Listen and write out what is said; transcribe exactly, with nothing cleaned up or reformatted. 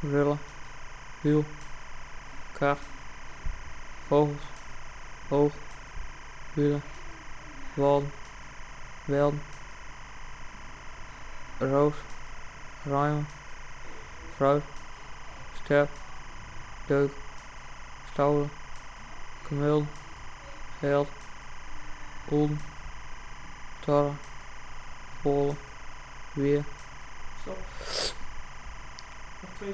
rullen, wiel, kar, vogels, hoog, wielen, walden, welden, roos, ruimen, fruit, sterp, deuk, stouwen, kameel, geld, oelden, torre, polen, weer,